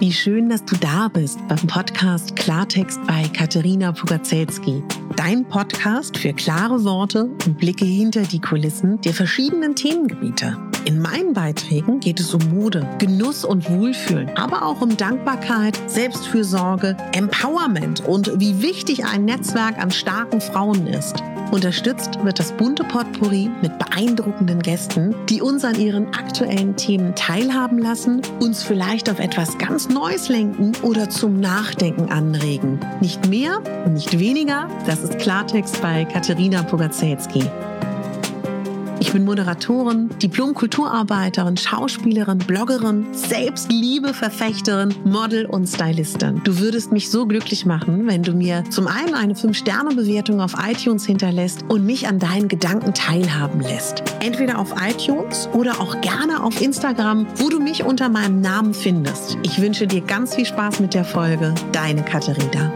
Wie schön, dass du da bist beim Podcast Klartext bei Katerina Pugacelski. Dein Podcast für klare Worte und Blicke hinter die Kulissen der verschiedenen Themengebiete. In meinen Beiträgen geht es um Mode, Genuss und Wohlfühlen, aber auch um Dankbarkeit, Selbstfürsorge, Empowerment und wie wichtig ein Netzwerk an starken Frauen ist. Unterstützt wird das bunte Potpourri mit beeindruckenden Gästen, die uns an ihren aktuellen Themen teilhaben lassen, uns vielleicht auf etwas ganz Neues lenken oder zum Nachdenken anregen. Nicht mehr und nicht weniger, das ist Klartext bei Katerina Pugacelski. Ich bin Moderatorin, Diplom-Kulturarbeiterin, Schauspielerin, Bloggerin, Selbstliebe-Verfechterin, Model und Stylistin. Du würdest mich so glücklich machen, wenn du mir zum einen eine 5-Sterne-Bewertung auf iTunes hinterlässt und mich an deinen Gedanken teilhaben lässt. Entweder auf iTunes oder auch gerne auf Instagram, wo du mich unter meinem Namen findest. Ich wünsche dir ganz viel Spaß mit der Folge. Deine Katerina.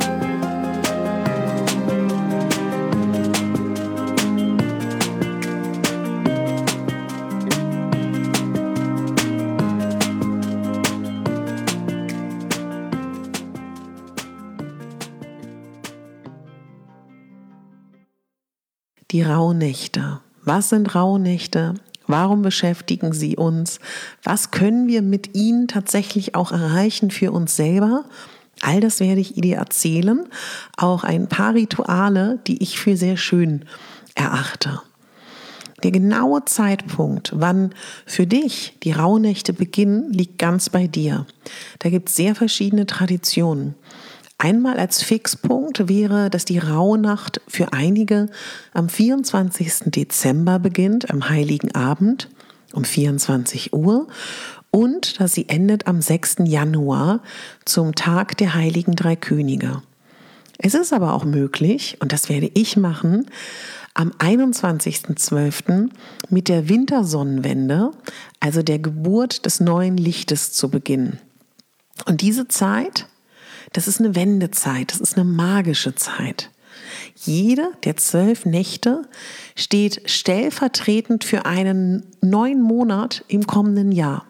Die Rauhnächte. Was sind Rauhnächte? Warum beschäftigen sie uns? Was können wir mit ihnen tatsächlich auch erreichen für uns selber? All das werde ich dir erzählen. Auch ein paar Rituale, die ich für sehr schön erachte. Der genaue Zeitpunkt, wann für dich die Rauhnächte beginnen, liegt ganz bei dir. Da gibt es sehr verschiedene Traditionen. Einmal als Fixpunkt wäre, dass die Rauhnacht für einige am 24. Dezember beginnt, am Heiligen Abend um 24 Uhr und dass sie endet am 6. Januar zum Tag der Heiligen Drei Könige. Es ist aber auch möglich, und das werde ich machen, am 21.12. mit der Wintersonnenwende, also der Geburt des neuen Lichtes, zu beginnen. Und diese Zeit, das ist eine Wendezeit, das ist eine magische Zeit. Jede der 12 Nächte steht stellvertretend für einen neuen Monat im kommenden Jahr.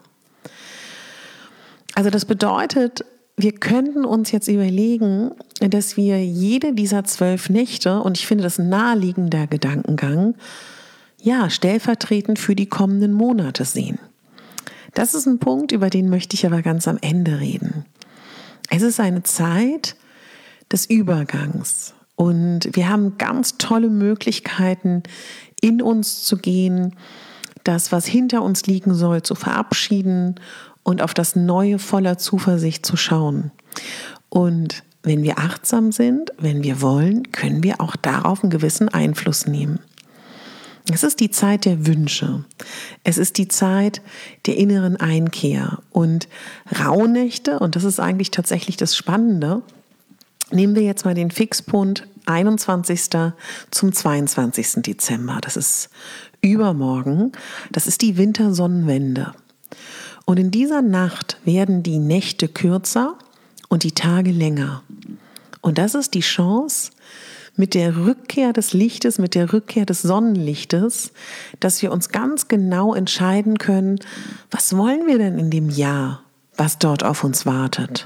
Also das bedeutet, wir könnten uns jetzt überlegen, dass wir jede dieser 12 Nächte, und ich finde das ein naheliegender Gedankengang, stellvertretend für die kommenden Monate sehen. Das ist ein Punkt, über den möchte ich aber ganz am Ende reden. Es ist eine Zeit des Übergangs und wir haben ganz tolle Möglichkeiten, in uns zu gehen, das, was hinter uns liegen soll, zu verabschieden und auf das Neue voller Zuversicht zu schauen. Und wenn wir achtsam sind, wenn wir wollen, können wir auch darauf einen gewissen Einfluss nehmen. Es ist die Zeit der Wünsche. Es ist die Zeit der inneren Einkehr. Und Rauhnächte, und das ist eigentlich tatsächlich das Spannende, nehmen wir jetzt mal den Fixpunkt 21. zum 22. Dezember. Das ist übermorgen. Das ist die Wintersonnenwende. Und in dieser Nacht werden die Nächte kürzer und die Tage länger. Und das ist die Chance, mit der Rückkehr des Lichtes, mit der Rückkehr des Sonnenlichtes, dass wir uns ganz genau entscheiden können, was wollen wir denn in dem Jahr, was dort auf uns wartet.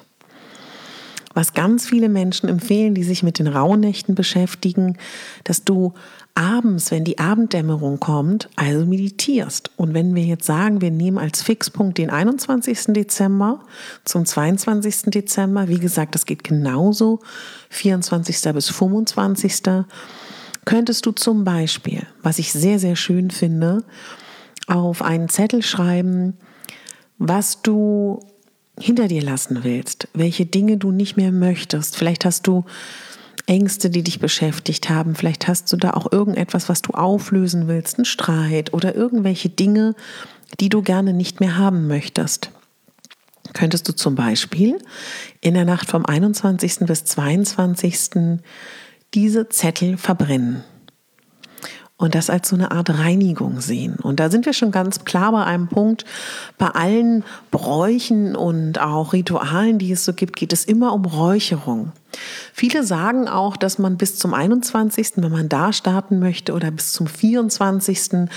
Was ganz viele Menschen empfehlen, die sich mit den Rauhnächten beschäftigen, dass du abends, wenn die Abenddämmerung kommt, also meditierst. Und wenn wir jetzt sagen, wir nehmen als Fixpunkt den 21. Dezember zum 22. Dezember, wie gesagt, das geht genauso, 24. bis 25. Könntest du zum Beispiel, was ich sehr, sehr schön finde, auf einen Zettel schreiben, was du hinter dir lassen willst, welche Dinge du nicht mehr möchtest. Vielleicht hast du Ängste, die dich beschäftigt haben. Vielleicht hast du da auch irgendetwas, was du auflösen willst, einen Streit oder irgendwelche Dinge, die du gerne nicht mehr haben möchtest. Könntest du zum Beispiel in der Nacht vom 21. bis 22. diese Zettel verbrennen. Und das als so eine Art Reinigung sehen. Und da sind wir schon ganz klar bei einem Punkt. Bei allen Bräuchen und auch Ritualen, die es so gibt, geht es immer um Räucherung. Viele sagen auch, dass man bis zum 21., wenn man da starten möchte, oder bis zum 24.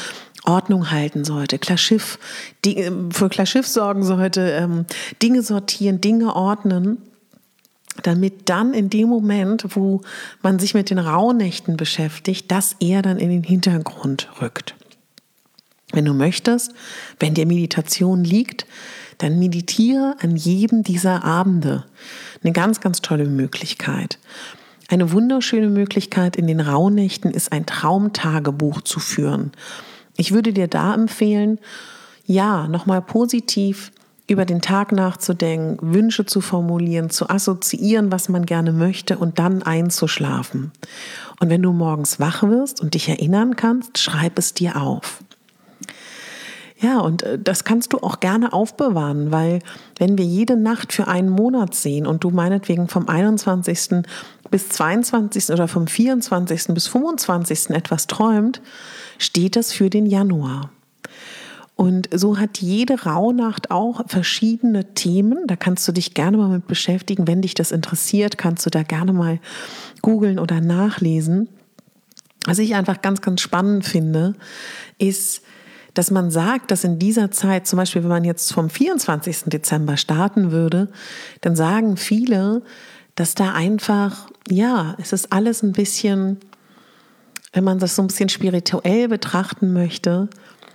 Ordnung halten sollte, für Klar-Schiff sorgen sollte, Dinge sortieren, Dinge ordnen, damit dann in dem Moment, wo man sich mit den Rauhnächten beschäftigt, das eher dann in den Hintergrund rückt. Wenn du möchtest, wenn dir Meditation liegt, dann meditiere an jedem dieser Abende. Eine ganz, ganz tolle Möglichkeit. Eine wunderschöne Möglichkeit in den Rauhnächten ist, ein Traumtagebuch zu führen. Ich würde dir da empfehlen, nochmal positiv über den Tag nachzudenken, Wünsche zu formulieren, zu assoziieren, was man gerne möchte und dann einzuschlafen. Und wenn du morgens wach wirst und dich erinnern kannst, schreib es dir auf. Ja, und das kannst du auch gerne aufbewahren, weil wenn wir jede Nacht für einen Monat sehen und du meinetwegen vom 21. bis 22. oder vom 24. bis 25. etwas träumt, steht das für den Januar. Und so hat jede Rauhnacht auch verschiedene Themen. Da kannst du dich gerne mal mit beschäftigen. Wenn dich das interessiert, kannst du da gerne mal googeln oder nachlesen. Was ich einfach ganz, ganz spannend finde, ist, dass man sagt, dass in dieser Zeit, zum Beispiel wenn man jetzt vom 24. Dezember starten würde, dann sagen viele, dass da einfach, es ist alles ein bisschen, wenn man das so ein bisschen spirituell betrachten möchte,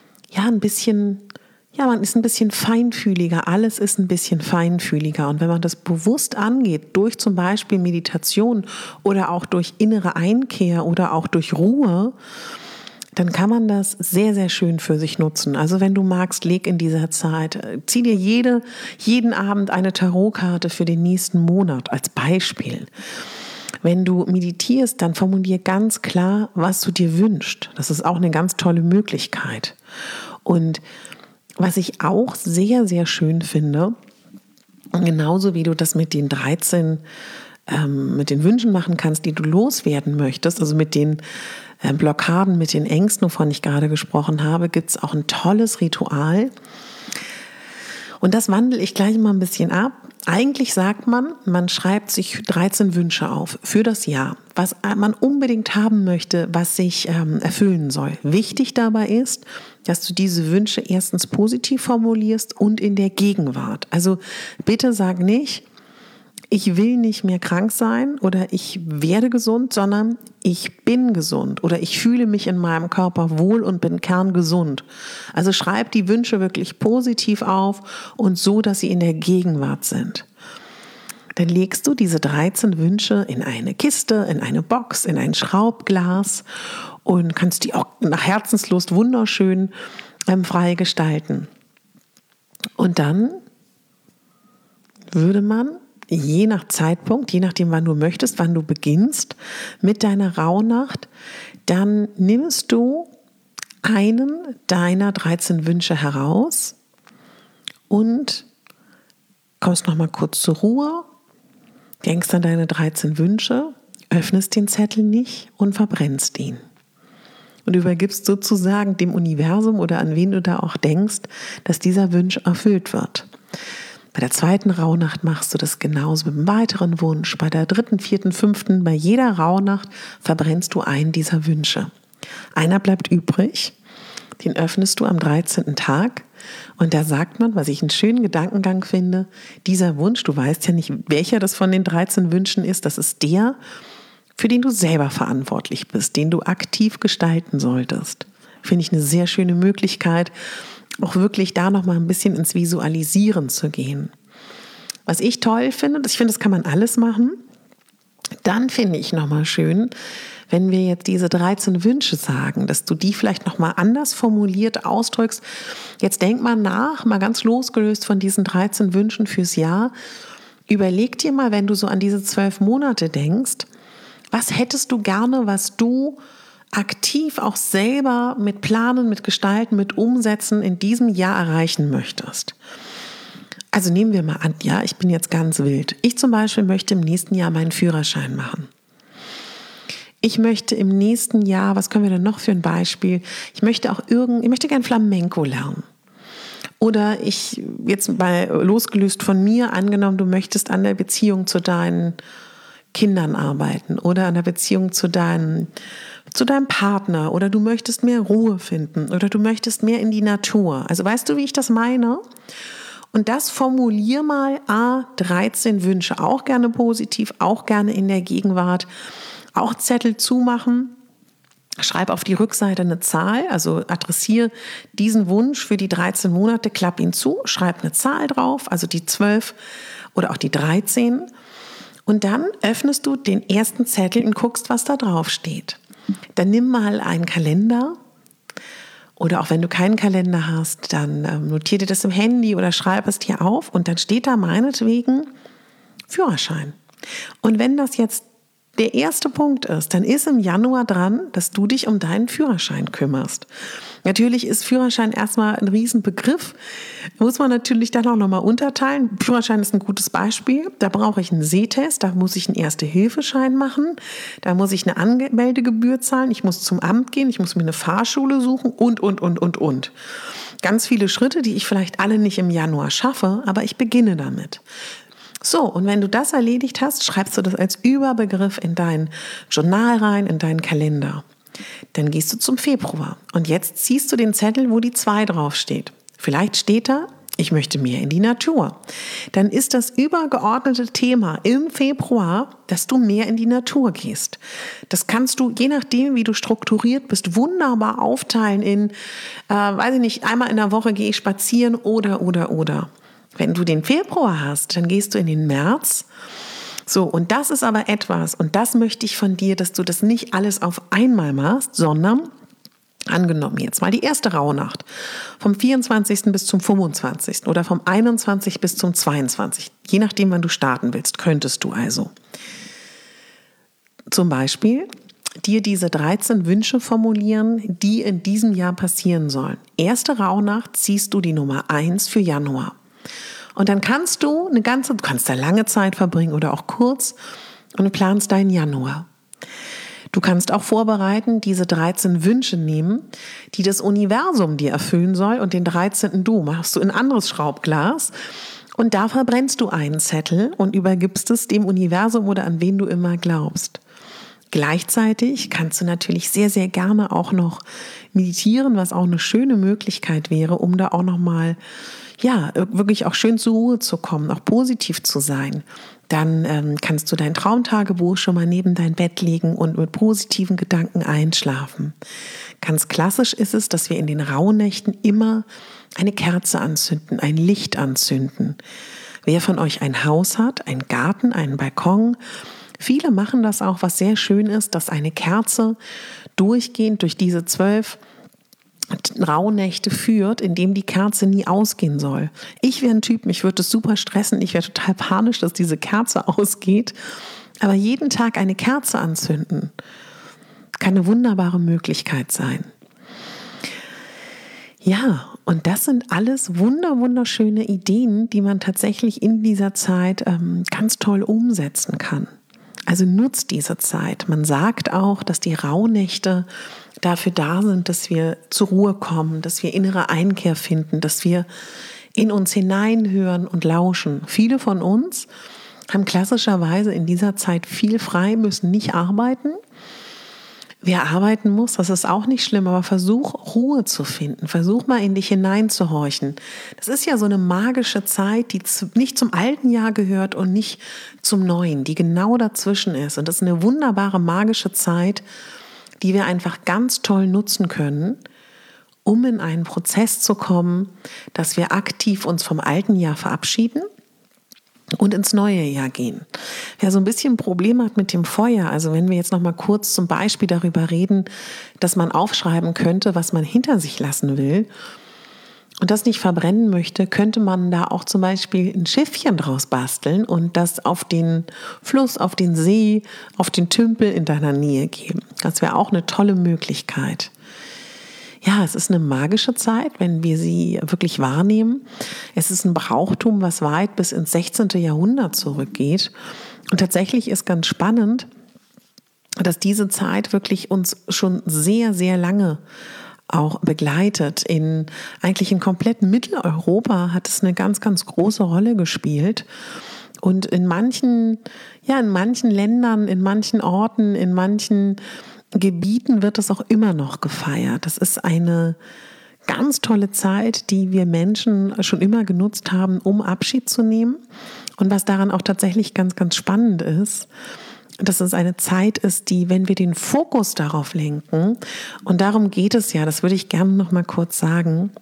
man ist ein bisschen feinfühliger, alles ist ein bisschen feinfühliger. Und wenn man das bewusst angeht, durch zum Beispiel Meditation oder auch durch innere Einkehr oder auch durch Ruhe, dann kann man das sehr, sehr schön für sich nutzen. Also wenn du magst, leg in dieser Zeit, zieh dir jeden Abend eine Tarotkarte für den nächsten Monat als Beispiel. Wenn du meditierst, dann formulier ganz klar, was du dir wünschst. Das ist auch eine ganz tolle Möglichkeit. Und was ich auch sehr, sehr schön finde, genauso wie du das mit den 13 mit den Wünschen machen kannst, die du loswerden möchtest, also mit den Blockaden, mit den Ängsten, wovon ich gerade gesprochen habe, gibt es auch ein tolles Ritual. Und das wandle ich gleich mal ein bisschen ab. Eigentlich sagt man schreibt sich 13 Wünsche auf für das Jahr, was man unbedingt haben möchte, was sich erfüllen soll. Wichtig dabei ist, dass du diese Wünsche erstens positiv formulierst und in der Gegenwart. Also bitte sag nicht, ich will nicht mehr krank sein oder ich werde gesund, sondern ich bin gesund oder ich fühle mich in meinem Körper wohl und bin kerngesund. Also schreib die Wünsche wirklich positiv auf und so, dass sie in der Gegenwart sind. Dann legst du diese 13 Wünsche in eine Kiste, in eine Box, in ein Schraubglas und kannst die auch nach Herzenslust wunderschön frei gestalten. Und dann würde man je nach Zeitpunkt, je nachdem, wann du möchtest, wann du beginnst mit deiner Rauhnacht, dann nimmst du einen deiner 13 Wünsche heraus und kommst nochmal kurz zur Ruhe, denkst an deine 13 Wünsche, öffnest den Zettel nicht und verbrennst ihn. Und übergibst sozusagen dem Universum oder an wen du da auch denkst, dass dieser Wunsch erfüllt wird. Bei der zweiten Rauhnacht machst du das genauso mit einem weiteren Wunsch. Bei der 3., 4., 5., bei jeder Rauhnacht verbrennst du einen dieser Wünsche. Einer bleibt übrig, den öffnest du am 13. Tag. Und da sagt man, was ich einen schönen Gedankengang finde, dieser Wunsch, du weißt ja nicht, welcher das von den 13 Wünschen ist, das ist der, für den du selber verantwortlich bist, den du aktiv gestalten solltest. Finde ich eine sehr schöne Möglichkeit, auch wirklich da noch mal ein bisschen ins Visualisieren zu gehen. Was ich toll finde, ich finde, das kann man alles machen, dann finde ich noch mal schön, wenn wir jetzt diese 13 Wünsche sagen, dass du die vielleicht noch mal anders formuliert ausdrückst. Jetzt denk mal nach, mal ganz losgelöst von diesen 13 Wünschen fürs Jahr. Überleg dir mal, wenn du so an diese 12 Monate denkst, was hättest du gerne, was du aktiv auch selber mit Planen, mit Gestalten, mit Umsetzen in diesem Jahr erreichen möchtest. Also nehmen wir mal an, ich bin jetzt ganz wild. Ich zum Beispiel möchte im nächsten Jahr meinen Führerschein machen. Ich möchte im nächsten Jahr, was können wir denn noch für ein Beispiel? Ich möchte gern Flamenco lernen. Oder losgelöst von mir, angenommen, du möchtest an der Beziehung zu deinen Kindern arbeiten oder an der Beziehung zu deinen zu deinem Partner oder du möchtest mehr Ruhe finden oder du möchtest mehr in die Natur. Also weißt du, wie ich das meine? Und das formulier mal 13 Wünsche, auch gerne positiv, auch gerne in der Gegenwart, auch Zettel zumachen. Schreib auf die Rückseite eine Zahl, also adressiere diesen Wunsch für die 13 Monate, klapp ihn zu, schreib eine Zahl drauf, also die 12 oder auch die 13. Und dann öffnest du den ersten Zettel und guckst, was da drauf steht. Dann nimm mal einen Kalender oder auch wenn du keinen Kalender hast, dann notier dir das im Handy oder schreib es dir auf und dann steht da meinetwegen Führerschein. Und wenn das jetzt der erste Punkt ist, dann ist im Januar dran, dass du dich um deinen Führerschein kümmerst. Natürlich ist Führerschein erstmal ein Riesenbegriff, muss man natürlich dann auch nochmal unterteilen. Führerschein ist ein gutes Beispiel, da brauche ich einen Sehtest, da muss ich einen Erste-Hilfe-Schein machen, da muss ich eine Anmeldegebühr zahlen, ich muss zum Amt gehen, ich muss mir eine Fahrschule suchen und. Ganz viele Schritte, die ich vielleicht alle nicht im Januar schaffe, aber ich beginne damit. So, und wenn du das erledigt hast, schreibst du das als Überbegriff in dein Journal rein, in deinen Kalender. Dann gehst du zum Februar und jetzt ziehst du den Zettel, wo die 2 draufsteht. Vielleicht steht da, ich möchte mehr in die Natur. Dann ist das übergeordnete Thema im Februar, dass du mehr in die Natur gehst. Das kannst du, je nachdem, wie du strukturiert bist, wunderbar aufteilen in, weiß ich nicht, einmal in der Woche gehe ich spazieren oder. Wenn du den Februar hast, dann gehst du in den März. So, und das ist aber etwas, und das möchte ich von dir, dass du das nicht alles auf einmal machst, sondern angenommen jetzt mal die erste Rauhnacht vom 24. bis zum 25. oder vom 21. bis zum 22. Je nachdem, wann du starten willst, könntest du also zum Beispiel dir diese 13 Wünsche formulieren, die in diesem Jahr passieren sollen. Erste Rauhnacht ziehst du die Nummer 1 für Januar. Und dann kannst du du kannst da lange Zeit verbringen oder auch kurz und du planst deinen Januar. Du kannst auch vorbereiten, diese 13 Wünsche nehmen, die das Universum dir erfüllen soll und den 13. machst du in ein anderes Schraubglas und da verbrennst du einen Zettel und übergibst es dem Universum oder an wen du immer glaubst. Gleichzeitig kannst du natürlich sehr, sehr gerne auch noch meditieren, was auch eine schöne Möglichkeit wäre, um da auch nochmal wirklich auch schön zur Ruhe zu kommen, auch positiv zu sein. Dann kannst du dein Traumtagebuch schon mal neben dein Bett legen und mit positiven Gedanken einschlafen. Ganz klassisch ist es, dass wir in den Rauhnächten immer eine Kerze anzünden, ein Licht anzünden. Wer von euch ein Haus hat, einen Garten, einen Balkon, viele machen das auch, was sehr schön ist, dass eine Kerze durchgehend durch diese 12 Rauhnächte führt, in dem die Kerze nie ausgehen soll. Ich wäre ein Typ, mich würde es super stressen, ich wäre total panisch, dass diese Kerze ausgeht. Aber jeden Tag eine Kerze anzünden, kann eine wunderbare Möglichkeit sein. Ja, und das sind alles wunderschöne Ideen, die man tatsächlich in dieser Zeit ganz toll umsetzen kann. Also nutzt diese Zeit. Man sagt auch, dass die Rauhnächte dafür da sind, dass wir zur Ruhe kommen, dass wir innere Einkehr finden, dass wir in uns hineinhören und lauschen. Viele von uns haben klassischerweise in dieser Zeit viel frei, müssen nicht arbeiten. Wer arbeiten muss, das ist auch nicht schlimm, aber versuch Ruhe zu finden. Versuch mal in dich hineinzuhorchen. Das ist ja so eine magische Zeit, die nicht zum alten Jahr gehört und nicht zum neuen, die genau dazwischen ist. Und das ist eine wunderbare magische Zeit, die wir einfach ganz toll nutzen können, um in einen Prozess zu kommen, dass wir aktiv uns vom alten Jahr verabschieden und ins neue Jahr gehen. Wer so ein bisschen ein Problem hat mit dem Feuer, also wenn wir jetzt noch mal kurz zum Beispiel darüber reden, dass man aufschreiben könnte, was man hinter sich lassen will und das nicht verbrennen möchte, könnte man da auch zum Beispiel ein Schiffchen draus basteln und das auf den Fluss, auf den See, auf den Tümpel in deiner Nähe geben. Das wäre auch eine tolle Möglichkeit. Ja, es ist eine magische Zeit, wenn wir sie wirklich wahrnehmen. Es ist ein Brauchtum, was weit bis ins 16. Jahrhundert zurückgeht. Und tatsächlich ist ganz spannend, dass diese Zeit wirklich uns schon sehr, sehr lange auch begleitet. Eigentlich in kompletten Mitteleuropa hat es eine ganz, ganz große Rolle gespielt. Und in manchen Ländern, in manchen Orten, in manchen Gebieten wird es auch immer noch gefeiert. Das ist eine ganz tolle Zeit, die wir Menschen schon immer genutzt haben, um Abschied zu nehmen. Und was daran auch tatsächlich ganz, ganz spannend ist, dass es eine Zeit ist, die, wenn wir den Fokus darauf lenken, und darum geht es ja, das würde ich gerne noch mal kurz sagen,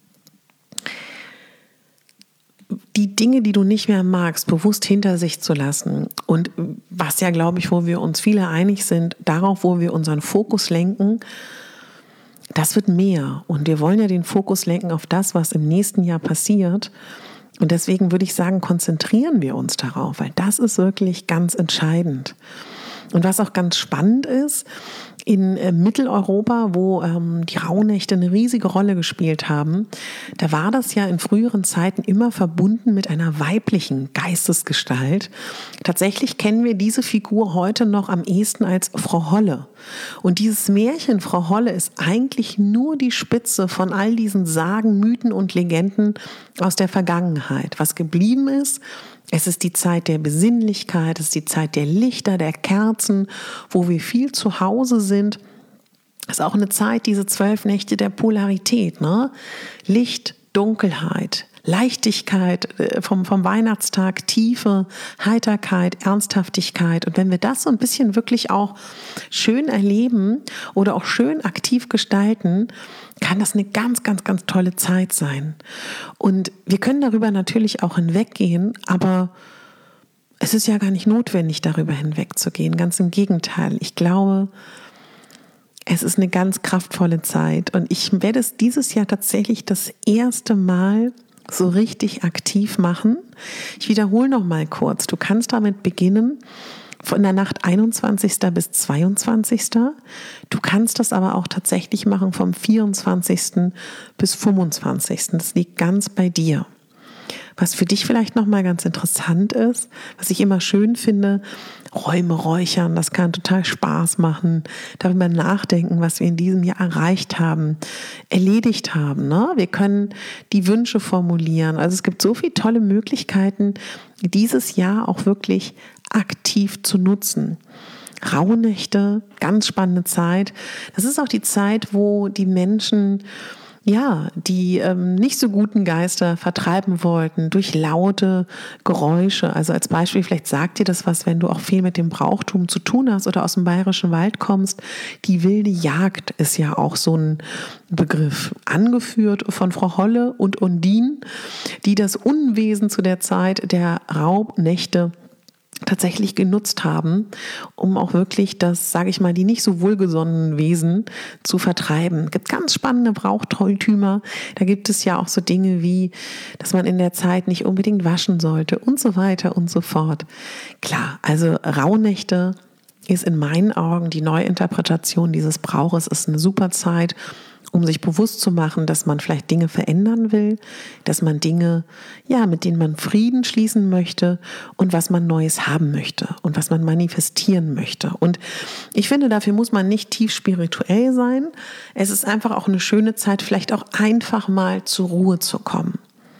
die Dinge, die du nicht mehr magst, bewusst hinter sich zu lassen. Und was ja, glaube ich, wo wir uns viele einig sind, darauf, wo wir unseren Fokus lenken, das wird mehr. Und wir wollen ja den Fokus lenken auf das, was im nächsten Jahr passiert. Und deswegen würde ich sagen, konzentrieren wir uns darauf, weil das ist wirklich ganz entscheidend. Und was auch ganz spannend ist, in Mitteleuropa, wo die Rauhnächte eine riesige Rolle gespielt haben, da war das ja in früheren Zeiten immer verbunden mit einer weiblichen Geistesgestalt. Tatsächlich kennen wir diese Figur heute noch am ehesten als Frau Holle. Und dieses Märchen Frau Holle ist eigentlich nur die Spitze von all diesen Sagen, Mythen und Legenden aus der Vergangenheit. Was geblieben ist, es ist die Zeit der Besinnlichkeit, es ist die Zeit der Lichter, der Kerzen, wo wir viel zu Hause sind. Es ist auch eine Zeit, diese 12 Nächte der Polarität, ne? Licht, Dunkelheit, Leichtigkeit vom Weihnachtstag, Tiefe, Heiterkeit, Ernsthaftigkeit. Und wenn wir das so ein bisschen wirklich auch schön erleben oder auch schön aktiv gestalten, kann das eine ganz, ganz, ganz tolle Zeit sein. Und wir können darüber natürlich auch hinweggehen, aber es ist ja gar nicht notwendig, darüber hinwegzugehen. Ganz im Gegenteil. Ich glaube, es ist eine ganz kraftvolle Zeit. Und ich werde es dieses Jahr tatsächlich das erste Mal so richtig aktiv machen. Ich wiederhole noch mal kurz. Du kannst damit beginnen, von der Nacht 21. bis 22. Du kannst das aber auch tatsächlich machen vom 24. bis 25. Das liegt ganz bei dir. Was für dich vielleicht nochmal ganz interessant ist, was ich immer schön finde, Räume räuchern, das kann total Spaß machen, darüber nachdenken, was wir in diesem Jahr erreicht haben, erledigt haben. Ne? Wir können die Wünsche formulieren. Also es gibt so viele tolle Möglichkeiten, dieses Jahr auch wirklich aktiv zu nutzen. Rauhnächte, ganz spannende Zeit. Das ist auch die Zeit, wo die Menschen die nicht so guten Geister vertreiben wollten durch laute Geräusche. Also als Beispiel, vielleicht sagt dir das was, wenn du auch viel mit dem Brauchtum zu tun hast oder aus dem Bayerischen Wald kommst. Die wilde Jagd ist ja auch so ein Begriff, angeführt von Frau Holle und Undine, die das Unwesen zu der Zeit der Rauhnächte tatsächlich genutzt haben, um auch wirklich das, sage ich mal, die nicht so wohlgesonnenen Wesen zu vertreiben. Es gibt ganz spannende Brauchtümmer. Da gibt es ja auch so Dinge wie, dass man in der Zeit nicht unbedingt waschen sollte und so weiter und so fort. Klar, also Rauhnächte ist in meinen Augen die Neuinterpretation dieses Brauches, ist eine super Zeit, um sich bewusst zu machen, dass man vielleicht Dinge verändern will, dass man Dinge, mit denen man Frieden schließen möchte und was man Neues haben möchte und was man manifestieren möchte. Und ich finde, dafür muss man nicht tief spirituell sein. Es ist einfach auch eine schöne Zeit, vielleicht auch einfach mal zur Ruhe zu kommen.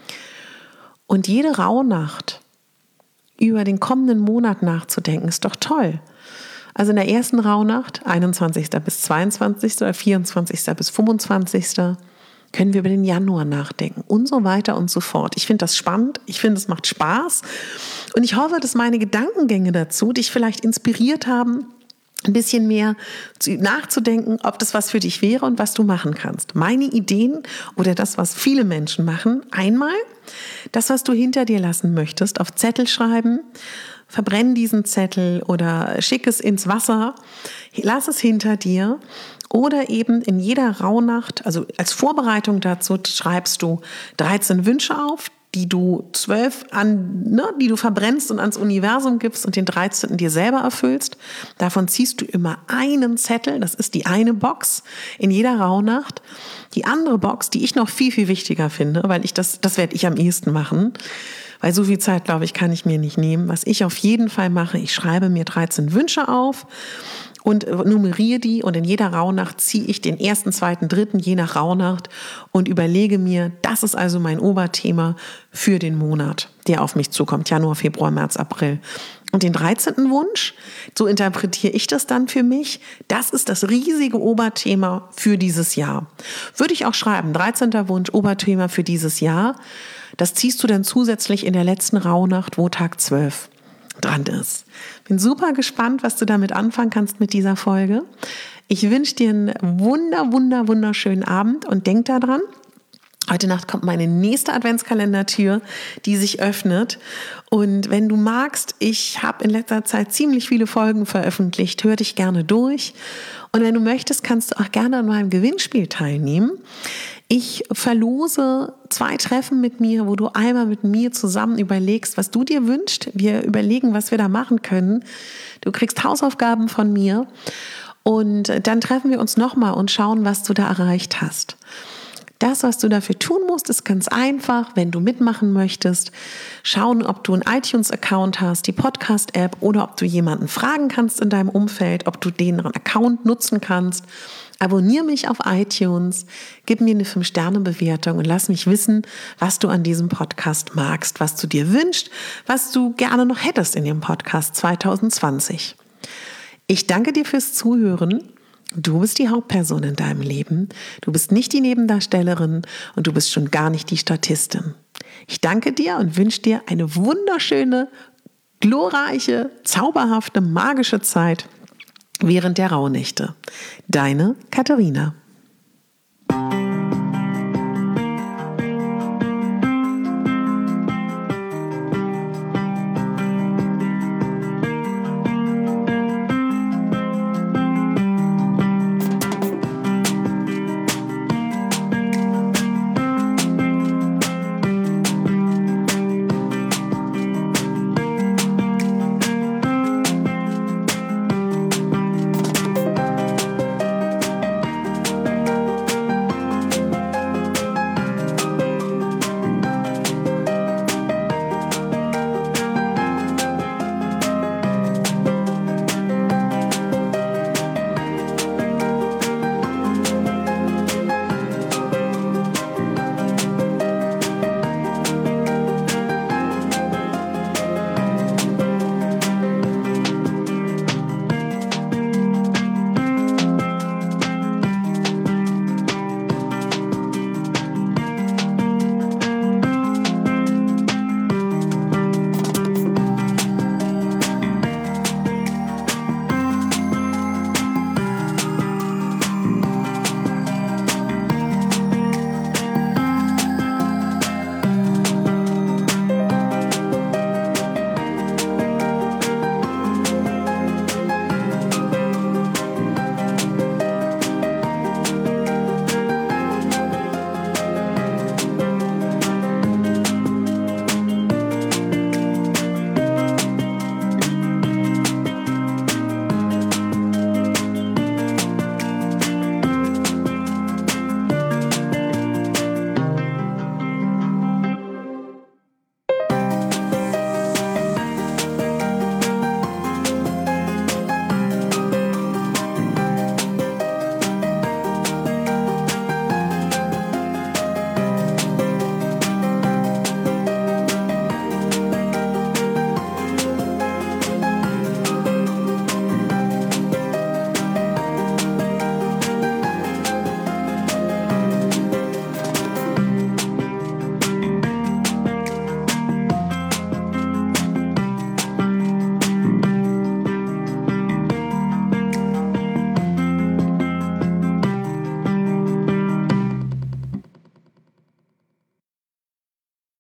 Und jede Rauhnacht über den kommenden Monat nachzudenken, ist doch toll. Also in der ersten Rauhnacht, 21. bis 22. oder 24. bis 25. können wir über den Januar nachdenken und so weiter und so fort. Ich finde das spannend, ich finde, es macht Spaß und ich hoffe, dass meine Gedankengänge dazu dich vielleicht inspiriert haben, ein bisschen mehr nachzudenken, ob das was für dich wäre und was du machen kannst. Meine Ideen oder das, was viele Menschen machen, einmal das, was du hinter dir lassen möchtest, auf Zettel schreiben, verbrenn diesen Zettel oder schick es ins Wasser, lass es hinter dir oder eben in jeder Rauhnacht, also als Vorbereitung dazu schreibst du 13 Wünsche auf, die du 12 die du verbrennst und ans Universum gibst und den 13. dir selber erfüllst. Davon ziehst du immer einen Zettel, das ist die eine Box in jeder Rauhnacht. Die andere Box, die ich noch viel, viel wichtiger finde, weil das werde ich am ehesten machen, weil so viel Zeit, glaube ich, kann ich mir nicht nehmen. Was ich auf jeden Fall mache, ich schreibe mir 13 Wünsche auf und nummeriere die und in jeder Rauhnacht ziehe ich den 1., 2., 3. je nach Rauhnacht und überlege mir, das ist also mein Oberthema für den Monat, der auf mich zukommt, Januar, Februar, März, April. Und den 13. Wunsch, so interpretiere ich das dann für mich, das ist das riesige Oberthema für dieses Jahr. Würde ich auch schreiben, 13. Wunsch, Oberthema für dieses Jahr. Das ziehst du dann zusätzlich in der letzten Rauhnacht, wo Tag 12 dran ist. Bin super gespannt, was du damit anfangen kannst mit dieser Folge. Ich wünsche dir einen wunderschönen Abend und denk daran, heute Nacht kommt meine nächste Adventskalendertür, die sich öffnet. Und wenn du magst, ich habe in letzter Zeit ziemlich viele Folgen veröffentlicht, hör dich gerne durch. Und wenn du möchtest, kannst du auch gerne an meinem Gewinnspiel teilnehmen. Ich verlose 2 Treffen mit mir, wo du einmal mit mir zusammen überlegst, was du dir wünschst. Wir überlegen, was wir da machen können. Du kriegst Hausaufgaben von mir und dann treffen wir uns nochmal und schauen, was du da erreicht hast. Das, was du dafür tun musst, ist ganz einfach, wenn du mitmachen möchtest. Schauen, ob du einen iTunes-Account hast, die Podcast-App oder ob du jemanden fragen kannst in deinem Umfeld, ob du den Account nutzen kannst. Abonniere mich auf iTunes, gib mir eine 5-Sterne-Bewertung und lass mich wissen, was du an diesem Podcast magst, was du dir wünschst, was du gerne noch hättest in dem Podcast 2020. Ich danke dir fürs Zuhören. Du bist die Hauptperson in deinem Leben. Du bist nicht die Nebendarstellerin und du bist schon gar nicht die Statistin. Ich danke dir und wünsche dir eine wunderschöne, glorreiche, zauberhafte, magische Zeit während der Rauhnächte. Deine Katharina.